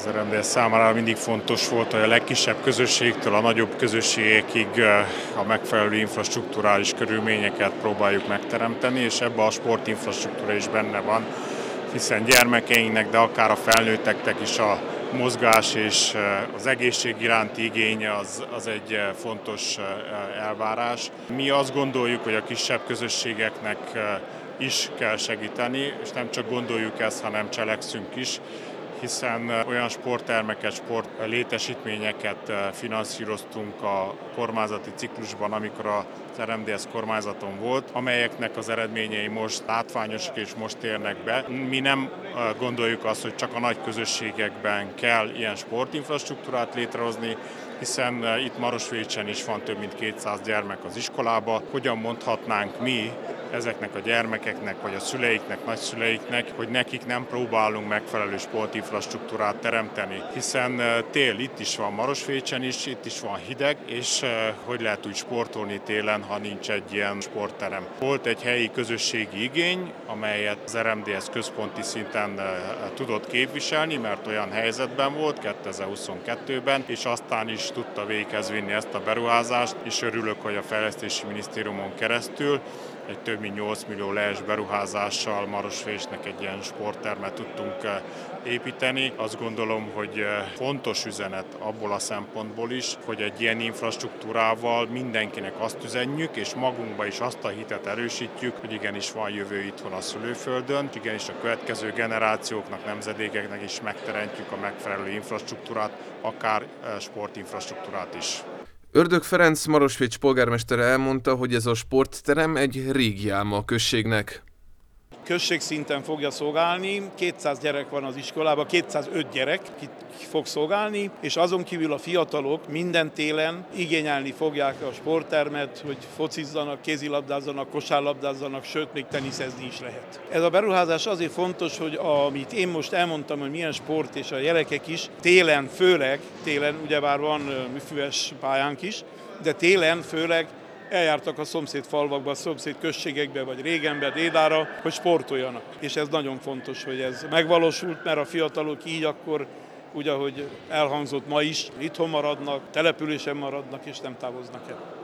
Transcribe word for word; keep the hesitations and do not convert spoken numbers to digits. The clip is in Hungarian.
er em dé es számára mindig fontos volt, hogy a legkisebb közösségtől a nagyobb közösségekig a megfelelő infrastrukturális körülményeket próbáljuk megteremteni, és ebben a sportinfrastruktúra is benne van, hiszen gyermekeinknek, de akár a felnőtteknek is a mozgás és az egészség iránti igény az, az egy fontos elvárás. Mi azt gondoljuk, hogy a kisebb közösségeknek is kell segíteni, és nem csak gondoljuk ezt, hanem cselekszünk is, hiszen olyan sporttermeket, sport létesítményeket finanszíroztunk a kormányzati ciklusban, amikor az er em dé es kormányzaton volt, amelyeknek az eredményei most látványosak és most érnek be. Mi nem gondoljuk azt, hogy csak a nagy közösségekben kell ilyen sportinfrastruktúrát létrehozni, hiszen itt Marosvécsen is van több mint kétszáz gyermek az iskolába. Hogyan mondhatnánk mi ezeknek a gyermekeknek, vagy a szüleiknek, nagyszüleiknek, hogy nekik nem próbálunk megfelelő sportinfrastruktúrát teremteni, hiszen tél itt is van Marosvécsen is, itt is van hideg, és hogy lehet úgy sportolni télen, ha nincs egy ilyen sportterem. Volt egy helyi közösségi igény, amelyet az er em dé es központi szinten tudott képviselni, mert olyan helyzetben volt kétezer-huszonkettőben, és aztán is tudta véghez vinni ezt a beruházást, és örülök, hogy a Fejlesztési Minisztériumon keresztül egy több mint nyolc millió lejes beruházással Marosvécsnek egy ilyen sporttermet tudtunk építeni. Azt gondolom, hogy fontos üzenet abból a szempontból is, hogy egy ilyen infrastruktúrával mindenkinek azt üzenjük, és magunkba is azt a hitet erősítjük, hogy igenis van jövő itthon a szülőföldön, és igenis a következő generációknak, nemzedékeknek is megteremtjük a megfelelő infrastruktúrát, akár sportinfrastruktúrát is. Ördög Ferenc Marosvécs polgármestere elmondta, hogy ez a sportterem egy régi álma a községnek. Községszinten fogja szolgálni, kétszáz gyerek van az iskolában, kétszázöt gyerek fog szolgálni, és azon kívül a fiatalok minden télen igényelni fogják a sporttermet, hogy focizzanak, kézilabdázzanak, kosárlabdázzanak, sőt, még teniszezni is lehet. Ez a beruházás azért fontos, hogy amit én most elmondtam, hogy milyen sport, és a gyerekek is télen, főleg télen, ugyebár van műfüves pályánk is, de télen főleg eljártak a szomszéd falvakba, a szomszéd községekbe, vagy régenbe, Dédára, hogy sportoljanak. És ez nagyon fontos, hogy ez megvalósult, mert a fiatalok így akkor, úgy ahogy elhangzott ma is, itthon maradnak, településen maradnak, és nem távoznak el.